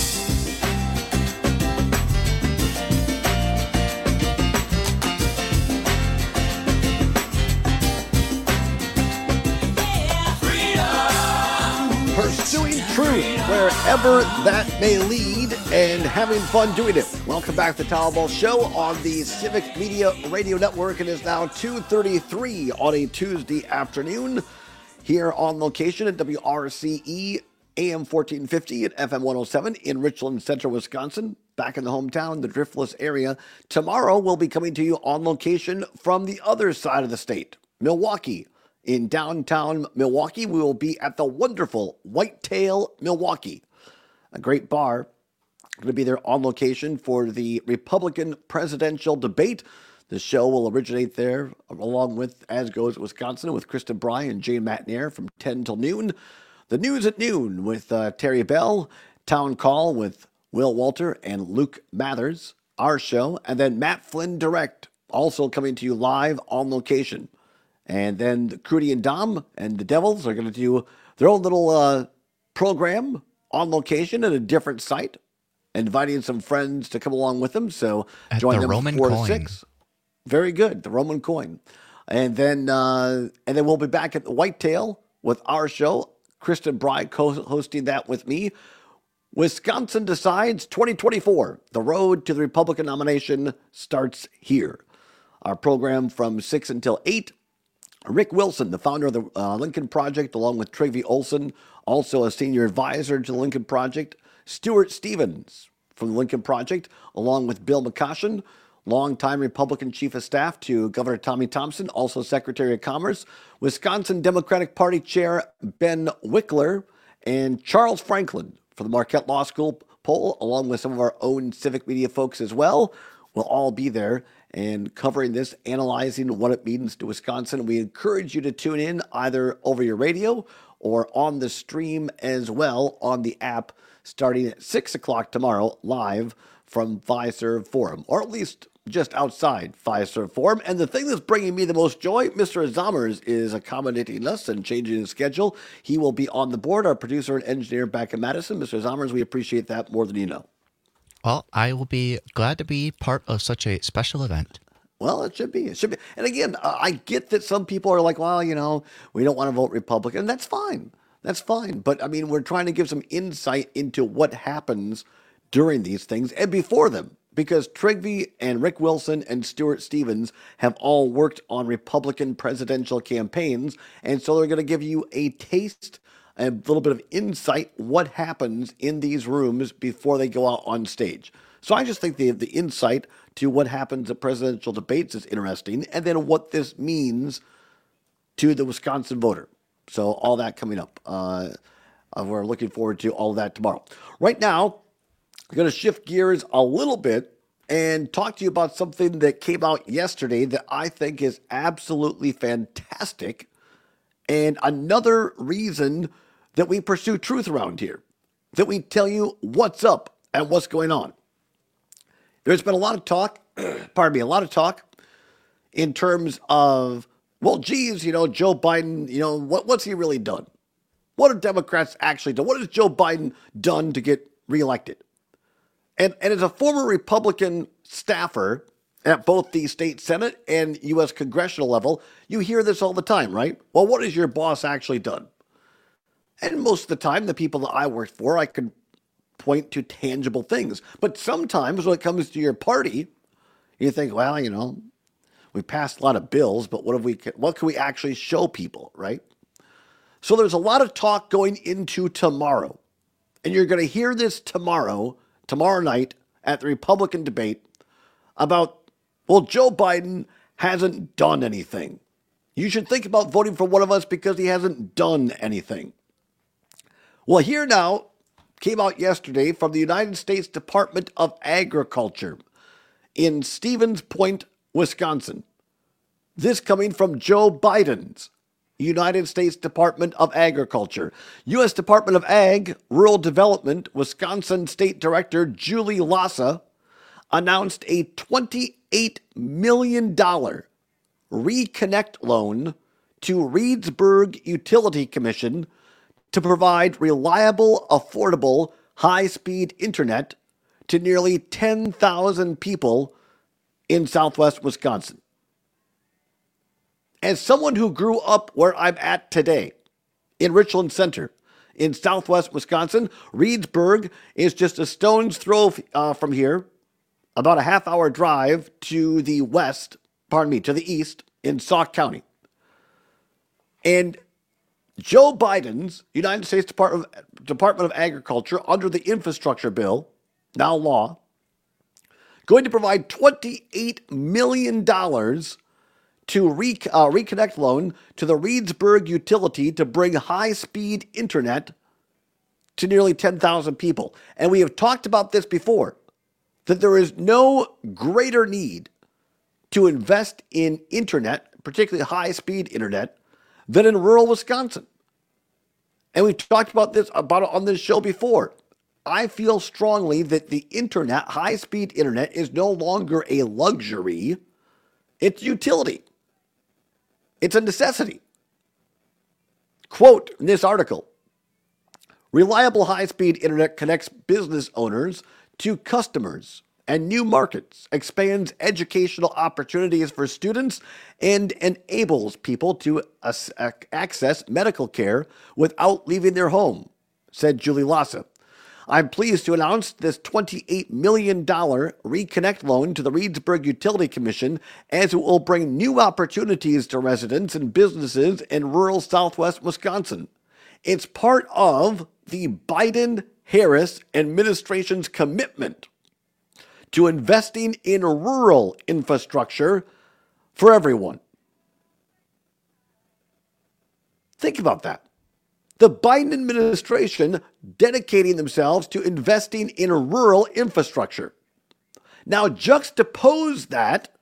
Pursuing truth wherever that may lead and having fun doing it. Welcome back to the Town Hall Show on the Civic Media Radio Network. It is now 2:33 on a Tuesday afternoon here on location at WRCE AM 1450 and FM 107 in Richland, Central Wisconsin. Back in the hometown, the Driftless area. Tomorrow we'll be coming to you on location from the other side of the state, Milwaukee. In downtown Milwaukee, we will be at the wonderful Whitetail Milwaukee, a great bar. Going to be there on location for the Republican presidential debate. The show will originate there, along with As Goes Wisconsin, with Kristen Bry and Jane Matnier from 10 till noon. The news at noon with Terry Bell. Town Call with Will Walter and Luke Mathers, our show, and then Matt Flynn Direct, also coming to you live on location. And then Crudy and Dom and the Devils are going to do their own little program on location at a different site, inviting some friends to come along with them. So at join the them Roman 4 coin. to 6. Very good, the Roman coin. And then we'll be back at the Whitetail with our show. Kristen Bry co-hosting that with me. Wisconsin Decides 2024. The road to the Republican nomination starts here. Our program from 6 until 8. Rick Wilson, the founder of the Lincoln Project, along with Trygve Olsen, also a senior advisor to the Lincoln Project. Stuart Stevens from the Lincoln Project, along with Bill McCoshen, longtime Republican Chief of Staff to Governor Tommy Thompson, also Secretary of Commerce. Wisconsin Democratic Party Chair Ben Wickler, and Charles Franklin for the Marquette Law School poll, along with some of our own civic media folks as well. We'll all be there and covering this, analyzing what it means to Wisconsin. We encourage you to tune in either over your radio or on the stream as well on the app, starting at 6 o'clock tomorrow, live from Fiserv Forum, or at least just outside Fiserv Forum. And the thing that's bringing me the most joy, Mr. Zomers is accommodating us and changing his schedule. He will be on the board, our producer and engineer back in Madison. Mr. Zomers, we appreciate that more than you know. Well, I will be glad to be part of such a special event. Well, it should be. It should be. And again, I get that some people are like, well, you know, we don't want to vote Republican. That's fine. That's fine. But I mean, we're trying to give some insight into what happens during these things and before them, because Trygve and Rick Wilson and Stuart Stevens have all worked on Republican presidential campaigns. And so they're going to give you a taste, a little bit of insight, what happens in these rooms before they go out on stage. So I just think the insight to what happens at presidential debates is interesting, and then what this means to the Wisconsin voter. So all that coming up. We're looking forward to all of that tomorrow. Right now, I'm going to shift gears a little bit and talk to you about something that came out yesterday that I think is absolutely fantastic, and another reason that we pursue truth around here, that we tell you what's up and what's going on. There's been a lot of talk, a lot of talk in terms of, well, geez, you know, Joe Biden, you know, what's he really done? What have Democrats actually done? What has Joe Biden done to get reelected? And as a former Republican staffer at both the state Senate and U.S. congressional level, you hear this all the time, right? Well, what has your boss actually done? And most of the time, the people that I worked for, I could point to tangible things. But sometimes when it comes to your party, you think, well, you know, we passed a lot of bills, but what can we actually show people, right? So there's a lot of talk going into tomorrow. And you're going to hear this tomorrow night at the Republican debate about, well, Joe Biden hasn't done anything. You should think about voting for one of us because he hasn't done anything. Well, here now came out yesterday from the United States Department of Agriculture in Stevens Point, Wisconsin. This coming from Joe Biden's United States Department of Agriculture. U.S. Department of Ag, Rural Development, Wisconsin State Director Julie Lassa announced a $28 million Reconnect loan to Reedsburg Utility Commission to provide reliable, affordable, high-speed internet to nearly 10,000 people in southwest Wisconsin. As someone who grew up where I'm at today, in Richland Center, in southwest Wisconsin, Reedsburg is just a stone's throw from here, about a half-hour drive to the east in Sauk County. And Joe Biden's United States Department of Agriculture, under the infrastructure bill, now law, going to provide $28 million to Reconnect loan to the Reedsburg utility to bring high-speed internet to nearly 10,000 people. And we have talked about this before, that there is no greater need to invest in internet, particularly high-speed internet, than in rural Wisconsin. And we've talked about it on this show before. I feel strongly that the internet, high-speed internet, is no longer a luxury. It's utility. It's a necessity. Quote in this article, reliable high-speed internet connects business owners to customers and new markets, expands educational opportunities for students, and enables people to access medical care without leaving their home, said Julie Lassa. I'm pleased to announce this $28 million Reconnect loan to the Reedsburg Utility Commission, as it will bring new opportunities to residents and businesses in rural southwest Wisconsin. It's part of the Biden-Harris administration's commitment to investing in rural infrastructure for everyone. Think about that. The Biden administration dedicating themselves to investing in rural infrastructure. Now juxtapose that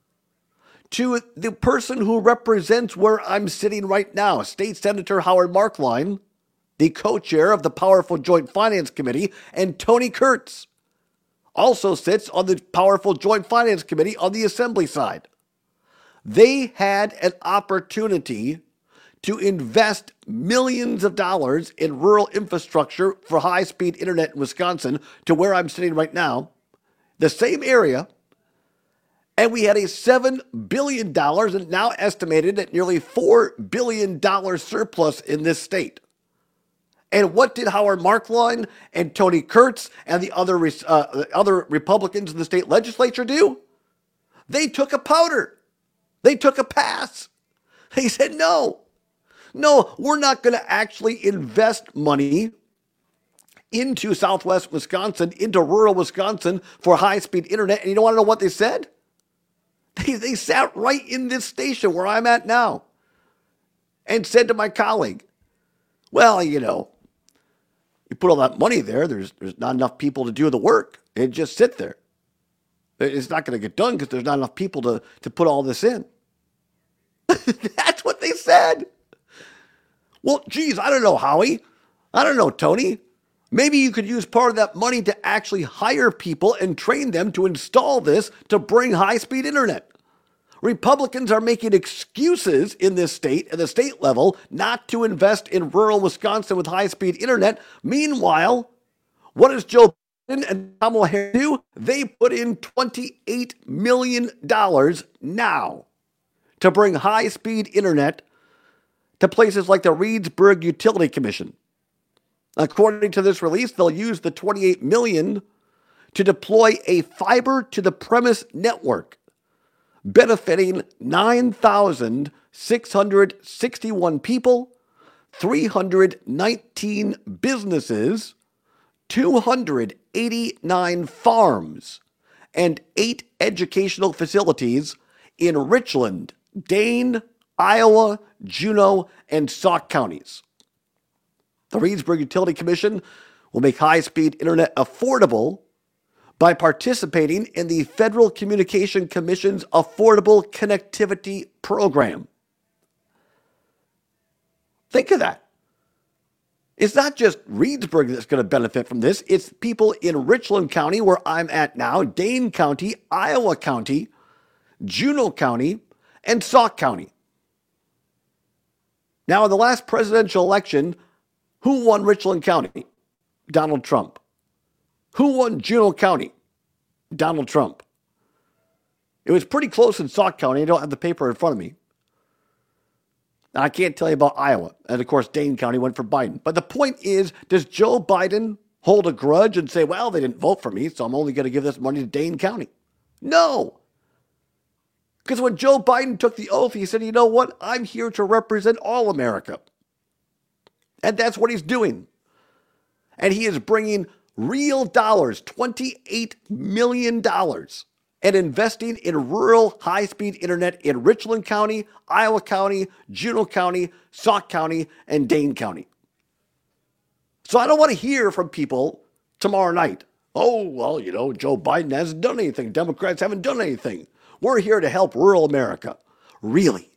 to the person who represents where I'm sitting right now, State Senator Howard Marklein, the co-chair of the powerful Joint Finance Committee, and Tony Kurtz also sits on the powerful Joint Finance Committee on the Assembly side. They had an opportunity to invest millions of dollars in rural infrastructure for high-speed internet in Wisconsin, to where I'm sitting right now, the same area, and we had a $7 billion and now estimated at nearly $4 billion surplus in this state. And what did Howard Marklein and Tony Kurtz and the other Republicans in the state legislature do? They took a powder. They took a pass. They said, no, we're not going to actually invest money into southwest Wisconsin, into rural Wisconsin for high-speed internet. And you don't want to know what they said? They sat right in this station where I'm at now and said to my colleague, well, you put all that money there, there's not enough people to do the work. It just sit there. It's not going to get done because there's not enough people to put all this in. That's what they said. Well, geez, I don't know, Howie. I don't know, Tony. Maybe you could use part of that money to actually hire people and train them to install this to bring high-speed internet. Republicans are making excuses in this state, at the state level, not to invest in rural Wisconsin with high-speed internet. Meanwhile, what does Joe Biden and Kamala Harris do? They put in $28 million now to bring high-speed internet to places like the Reedsburg Utility Commission. According to this release, they'll use the $28 million to deploy a fiber-to-the-premise network benefiting 9,661 people, 319 businesses, 289 farms, and 8 educational facilities in Richland, Dane, Iowa, Juneau, and Sauk counties. The Reedsburg Utility Commission will make high-speed internet affordable by participating in the Federal Communication Commission's Affordable Connectivity Program. Think of that. It's not just Reedsburg that's going to benefit from this. It's people in Richland County, where I'm at now, Dane County, Iowa County, Juneau County, and Sauk County. Now, in the last presidential election, who won Richland County? Donald Trump. Who won Juneau County? Donald Trump. It was pretty close in Sauk County. I don't have the paper in front of me. Now, I can't tell you about Iowa. And, of course, Dane County went for Biden. But the point is, does Joe Biden hold a grudge and say, well, they didn't vote for me, so I'm only going to give this money to Dane County? No. Because when Joe Biden took the oath, he said, you know what? I'm here to represent all America. And that's what he's doing. And he is bringing real dollars, $28 million, and investing in rural high-speed internet in Richland County, Iowa County, Juneau County, Sauk County, and Dane County. So I don't want to hear from people tomorrow night, oh, well, Joe Biden hasn't done anything. Democrats haven't done anything. We're here to help rural America. Really?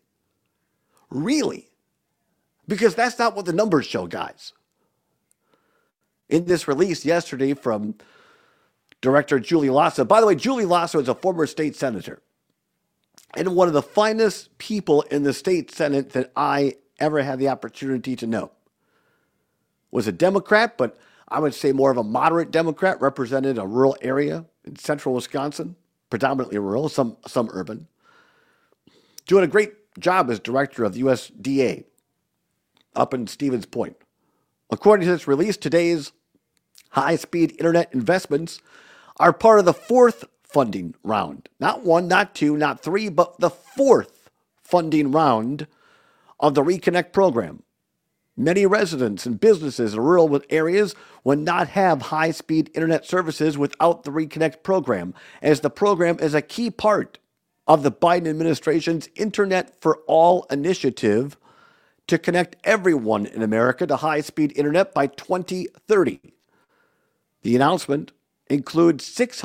Really? Because that's not what the numbers show, guys. in this release yesterday from Director Julie Lasso. By the way, Julie Lasso is a former state senator and one of the finest people in the state Senate that I ever had the opportunity to know. Was a Democrat, but I would say more of a moderate Democrat, represented a rural area in central Wisconsin, predominantly rural, some urban. Doing a great job as director of the USDA up in Stevens Point. According to this release, today's high-speed internet investments are part of the fourth funding round. Not one, not two, not three, but the fourth funding round of the Reconnect program. Many residents and businesses in rural areas will not have high-speed internet services without the Reconnect program, as the program is a key part of the Biden administration's Internet for All initiative to connect everyone in America to high-speed internet by 2030. The announcement includes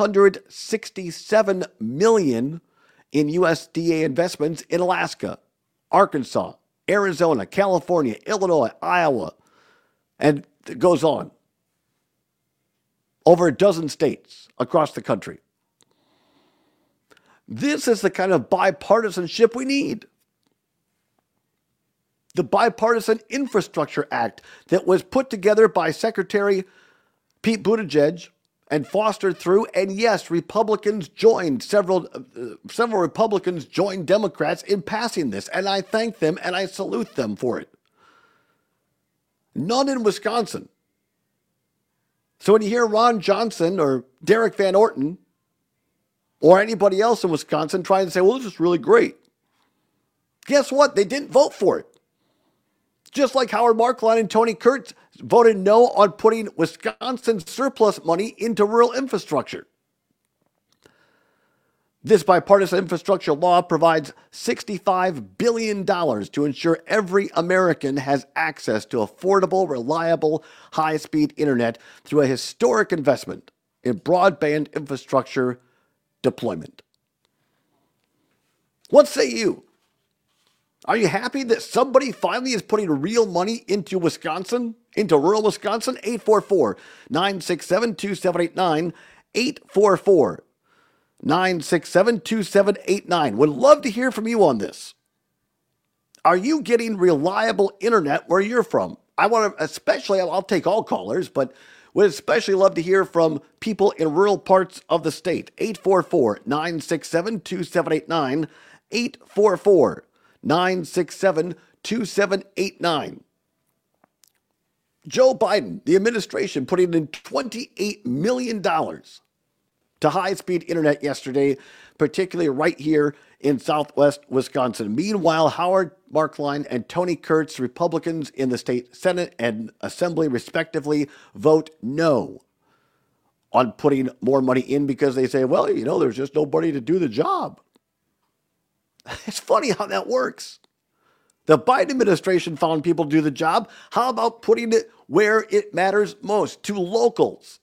$667 million in USDA investments in Alaska, Arkansas, Arizona, California, Illinois, Iowa, and it goes on. Over a dozen states across the country. This is the kind of bipartisanship we need. The Bipartisan Infrastructure Act that was put together by Secretary Pete Buttigieg and fostered through, and yes, Republicans joined, several Republicans joined Democrats in passing this, and I thank them and I salute them for it. None in Wisconsin. So when you hear Ron Johnson or Derek Van Orton or anybody else in Wisconsin trying to say, well, this is really great, guess what? They didn't vote for it. Just like Howard Marklein and Tony Kurtz voted no on putting Wisconsin's surplus money into rural infrastructure. This bipartisan infrastructure law provides $65 billion to ensure every American has access to affordable, reliable, high-speed internet through a historic investment in broadband infrastructure deployment. What say you? Are you happy that somebody finally is putting real money into Wisconsin, into rural Wisconsin? 844-967-2789, 844-967-2789. Would love to hear from you on this. Are you getting reliable internet where you're from? I want to especially, I'll take all callers, but would especially love to hear from people in rural parts of the state. 844-967-2789, 844-967-2789. Joe Biden, the administration, putting in $28 million to high-speed internet yesterday, particularly right here in southwest Wisconsin. Meanwhile, Howard Marklein and Tony Kurtz, Republicans in the state Senate and Assembly, respectively, vote no on putting more money in because they say, well, you know, there's just nobody to do the job. It's funny how that works. The Biden administration found people to do the job. How about putting it where it matters most, to locals?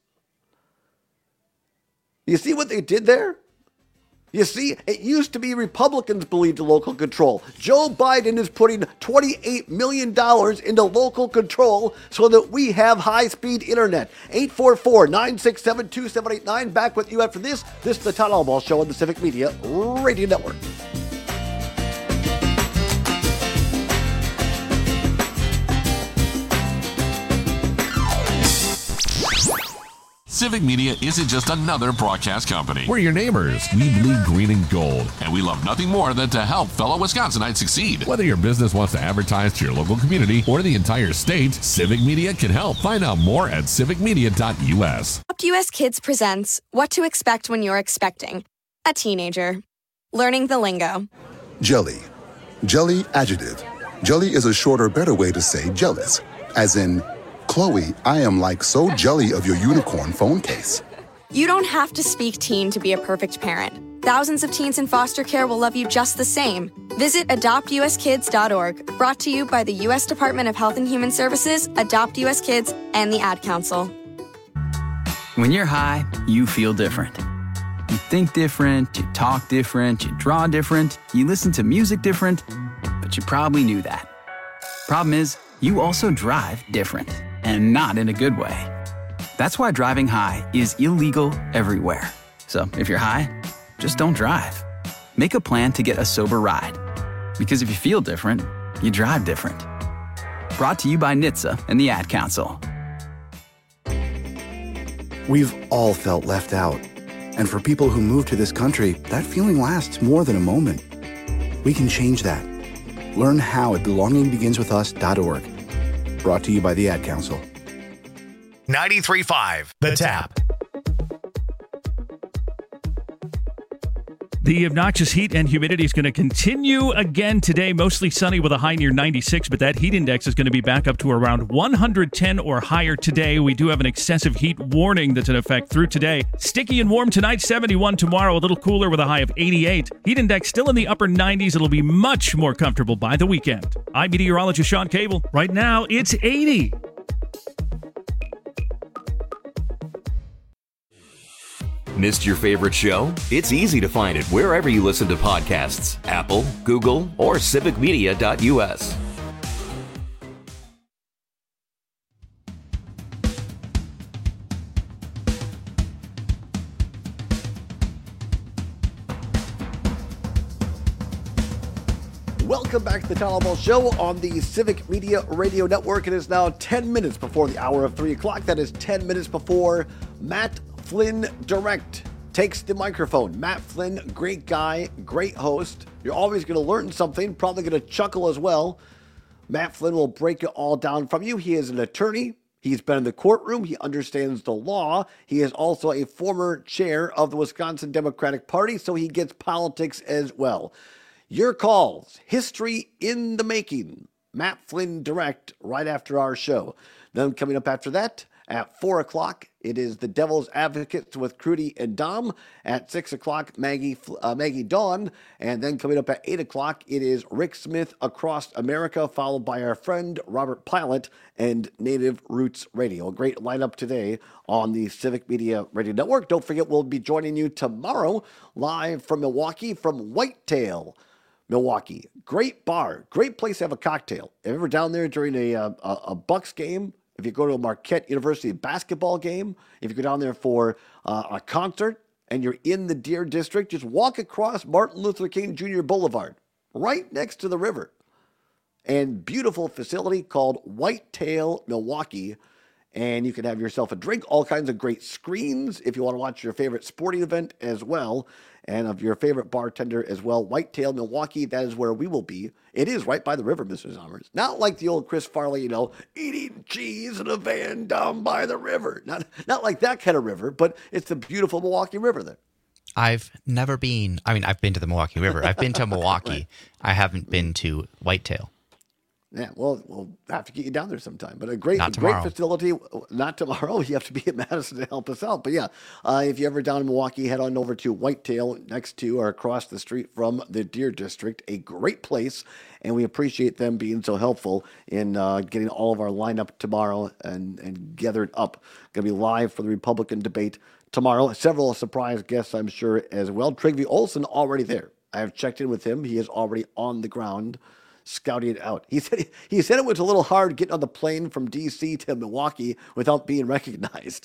You see what they did there? You see, it used to be Republicans believed in local control. Joe Biden is putting $28 million into local control so that we have high-speed internet. 844-967-2789. Back with you after this. This is the Todd Albaugh Show on the Civic Media Radio Network. Civic Media isn't just another broadcast company. We're your neighbors. We bleed green and gold. And we love nothing more than to help fellow Wisconsinites succeed. Whether your business wants to advertise to your local community or the entire state, Civic Media can help. Find out more at civicmedia.us. Adopt US Kids presents What to Expect When You're Expecting a Teenager. Learning the lingo. Jelly. Jelly adjective. Jelly is a shorter, better way to say jealous. As in, Chloe, I am like so jelly of your unicorn phone case. You don't have to speak teen to be a perfect parent. Thousands of teens in foster care will love you just the same. Visit adoptuskids.org, brought to you by the U.S. Department of Health and Human Services, Adopt U.S. Kids, and the Ad Council. When you're high, you feel different. You think different, you talk different, you draw different, you listen to music different, but you probably knew that. Problem is, you also drive different. And not in a good way. That's why driving high is illegal everywhere. So if you're high, just don't drive. Make a plan to get a sober ride. Because if you feel different, you drive different. Brought to you by NHTSA and the Ad Council. We've all felt left out. And for people who move to this country, that feeling lasts more than a moment. We can change that. Learn how at belongingbeginswithus.org. Brought to you by the Ad Council. 93.5 The Tap. The obnoxious heat and humidity is going to continue again today. Mostly sunny with a high near 96, but that heat index is going to be back up to around 110 or higher today. We do have an excessive heat warning that's in effect through today. Sticky and warm tonight, 71 tomorrow, a little cooler with a high of 88. Heat index still in the upper 90s. It'll be much more comfortable by the weekend. I'm meteorologist Sean Cable. Right now, it's 80. Missed your favorite show? It's easy to find it wherever you listen to podcasts. Apple, Google, or civicmedia.us. Welcome back to the Todd Ball Show on the Civic Media Radio Network. It is now 10 minutes before the hour of 3 o'clock. That is 10 minutes before Matt Flynn Direct takes the microphone. Matt Flynn, great guy, great host. You're always going to learn something, probably going to chuckle as well. Matt Flynn will break it all down from you. He is an attorney. He's been in the courtroom. He understands the law. He is also a former chair of the Wisconsin Democratic Party, so he gets politics as well. Your calls, history in the making. Matt Flynn Direct right after our show. Then coming up after that, at 4 o'clock, it is the Devil's Advocates with Crudy and Dom. At 6 o'clock, Maggie Dawn. And then coming up at 8 o'clock, it is Rick Smith Across America, followed by our friend Robert Pilot and Native Roots Radio. A great lineup today on the Civic Media Radio Network. Don't forget, we'll be joining you tomorrow live from Milwaukee, from Whitetail, Milwaukee. Great bar, great place to have a cocktail. If you're ever down there during a Bucks game, if you go to a Marquette University basketball game, if you go down there for a concert and you're in the Deer District, just walk across Martin Luther King Jr. Boulevard, right next to the river. And beautiful facility called Whitetail Milwaukee. And you can have yourself a drink, all kinds of great screens if you want to watch your favorite sporting event as well. And of your favorite bartender as well. Whitetail Milwaukee, that is where we will be. It is right by the river, Mr. Zommers. Not like the old Chris Farley, eating cheese in a van down by the river. Not like that kind of river, but it's the beautiful Milwaukee River there. I've never been. I've been to the Milwaukee River. I've been to Milwaukee. Right. I haven't been to Whitetail. Yeah, well, we'll have to get you down there sometime. But a great facility. Not tomorrow. You have to be at Madison to help us out. But yeah, if you're ever down in Milwaukee, head on over to Whitetail, next to or across the street from the Deer District. A great place, and we appreciate them being so helpful in getting all of our lineup tomorrow and gathered up. Going to be live for the Republican debate tomorrow. Several surprise guests, I'm sure, as well. Trygve Olsen already there. I have checked in with him. He is already on the ground, scouting it out. He said it was a little hard getting on the plane from D.C. to Milwaukee without being recognized.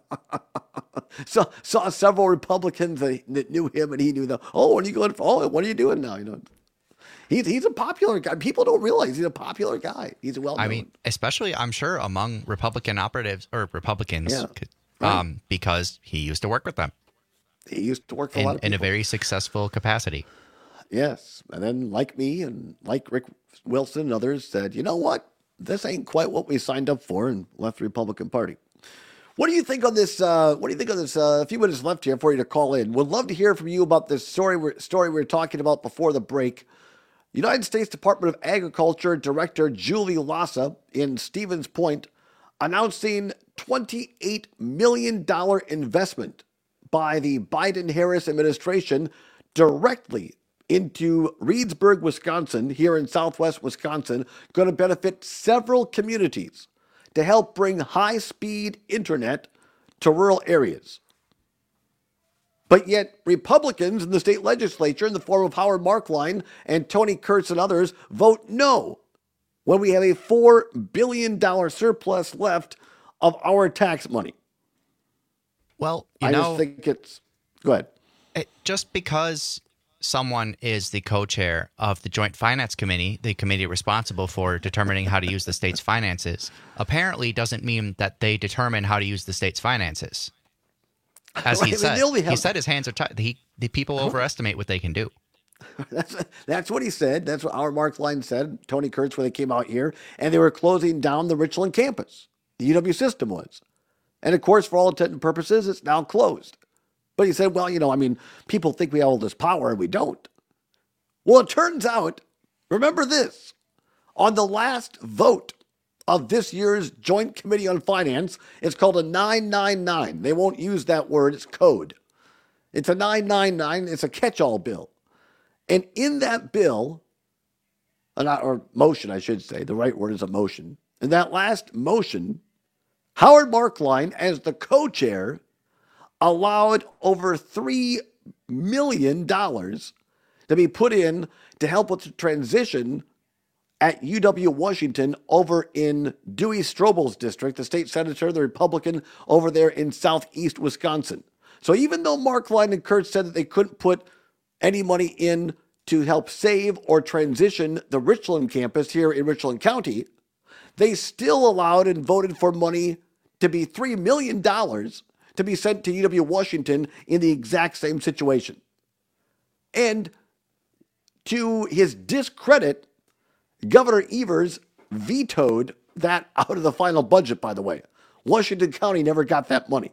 Saw several Republicans that knew him, and he knew them. Oh, what are you going for? Oh, what are you doing now? He's a popular guy. People don't realize he's a popular guy. He's well known. I mean, especially I'm sure among Republican operatives or Republicans, because he used to work with them. He used to work for a lot of people. In a very successful capacity. Yes. And then like me and like Rick Wilson and others said, you know what? This ain't quite what we signed up for, and left the Republican Party. What do you think on this? A few minutes left here for you to call in. Would love to hear from you about this story we were talking about before the break. United States Department of Agriculture Director Julie Lassa in Stevens Point announcing $28 million investment by the Biden-Harris administration directly into Reedsburg, Wisconsin, here in southwest Wisconsin, going to benefit several communities to help bring high-speed internet to rural areas. But yet, Republicans in the state legislature, in the form of Howard Markline and Tony Kurtz and others, vote no when we have a $4 billion surplus left of our tax money. Well, I just think it's... Go ahead. Just because someone is the co-chair of the Joint Finance Committee, the committee responsible for determining how to use the state's finances, apparently doesn't mean that they determine how to use the state's finances. As he said, he said his hands are tied. The people overestimate what they can do. That's what he said. That's what our Mark Line said, Tony Kurtz, when they came out here, and they were closing down the Richland campus. The UW system was. And of course, for all intent and purposes, it's now closed. But he said, well, people think we have all this power and we don't. Well, it turns out, remember this, on the last vote of this year's Joint Committee on Finance, it's called a 999. They won't use that word. It's code. It's a 999. It's a catch-all bill. And in that bill, or motion, I should say, the right word is a motion. In that last motion, Howard Markline, as the co-chair, allowed over $3 million to be put in to help with the transition at UW-Washington over in Dewey Strobel's district, the state senator, the Republican over there in southeast Wisconsin. So even though Markline and Kurtz said that they couldn't put any money in to help save or transition the Richland campus here in Richland County, they still allowed and voted for money to be $3 million to be sent to UW-Washington in the exact same situation. And to his discredit, Governor Evers vetoed that out of the final budget, by the way. Washington County never got that money.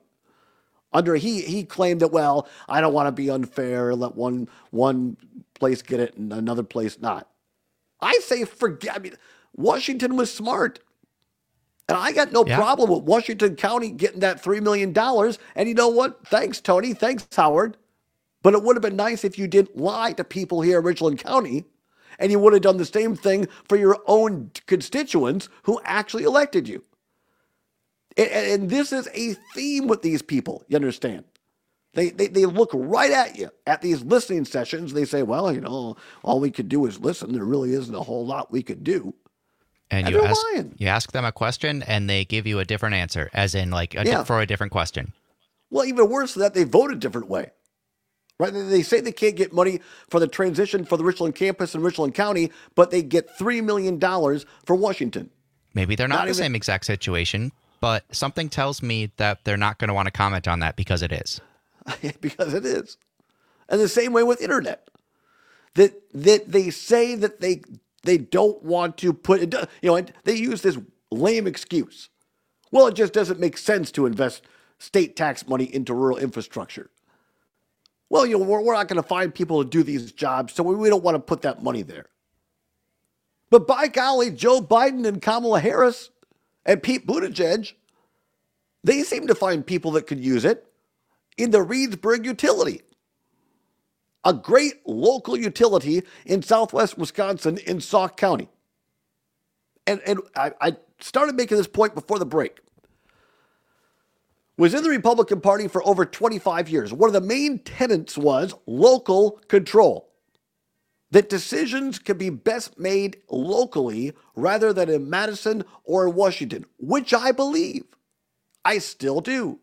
He claimed that, well, I don't want to be unfair, let one place get it and another place not. I say Washington was smart. And I got no problem with Washington County getting that $3 million. And you know what? Thanks, Tony. Thanks, Howard. But it would have been nice if you didn't lie to people here in Richland County, and you would have done the same thing for your own constituents who actually elected you. And this is a theme with these people, you understand? They look right at you at these listening sessions. They say, well, all we could do is listen. There really isn't a whole lot we could do. And you ask them a question, and they give you a different answer, as in for a different question. Well, even worse than that, they vote a different way. Right? They say they can't get money for the transition for the Richland campus in Richland County, but they get $3 million for Washington. Maybe they're not the same exact situation, but something tells me that they're not going to want to comment on that because it is. Because it is. And the same way with internet. That they say that they don't want to put, they use this lame excuse. Well, it just doesn't make sense to invest state tax money into rural infrastructure. Well, we're not going to find people to do these jobs, so we don't want to put that money there. But by golly, Joe Biden and Kamala Harris and Pete Buttigieg, they seem to find people that could use it in the Reedsburg utility. A great local utility in southwest Wisconsin in Sauk County. And I started making this point before the break. Was in the Republican Party for over 25 years. One of the main tenets was local control. That decisions can be best made locally rather than in Madison or Washington, which I believe. I still do.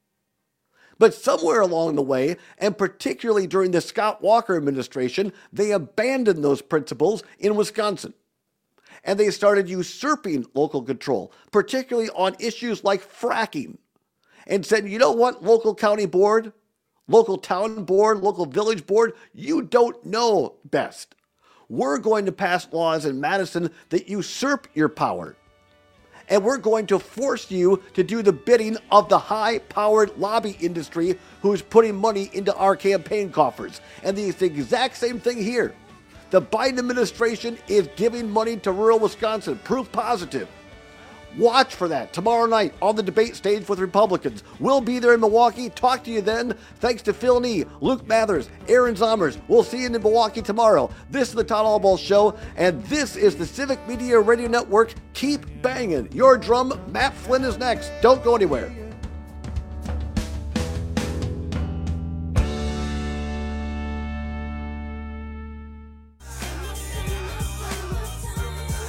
But somewhere along the way, and particularly during the Scott Walker administration, they abandoned those principles in Wisconsin. And they started usurping local control, particularly on issues like fracking. And said, you know what, local county board, local town board, local village board, you don't know best. We're going to pass laws in Madison that usurp your power. And we're going to force you to do the bidding of the high-powered lobby industry who's putting money into our campaign coffers. And it's the exact same thing here. The Biden administration is giving money to rural Wisconsin, proof positive. Watch for that tomorrow night on the debate stage with Republicans. We'll be there in Milwaukee. Talk to you then. Thanks to Phil Nee, Luke Mathers, Aaron Zommers. We'll see you in Milwaukee tomorrow. This is the Todd Albaugh Show, and this is the Civic Media Radio Network. Keep banging your drum. Matt Flynn is next. Don't go anywhere.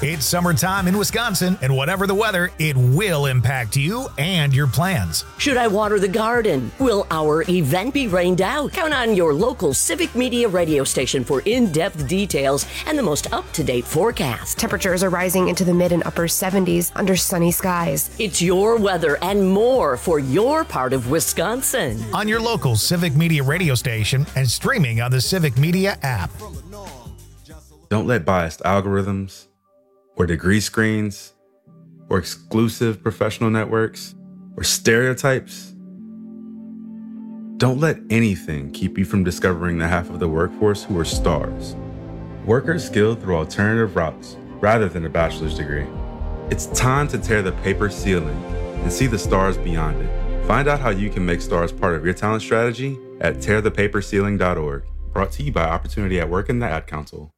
It's summertime in Wisconsin, and whatever the weather, it will impact you and your plans. Should I water the garden? Will our event be rained out? Count on your local Civic Media radio station for in-depth details and the most up-to-date forecast. Temperatures are rising into the mid and upper 70s under sunny skies. It's your weather and more for your part of Wisconsin. On your local Civic Media radio station and streaming on the Civic Media app. Don't let biased algorithms or degree screens or exclusive professional networks or stereotypes. Don't let anything keep you from discovering the half of the workforce who are stars. Workers skilled through alternative routes rather than a bachelor's degree. It's time to tear the paper ceiling and see the stars beyond it. Find out how you can make stars part of your talent strategy at tearthepaperceiling.org. Brought to you by Opportunity at Work and the Ad Council.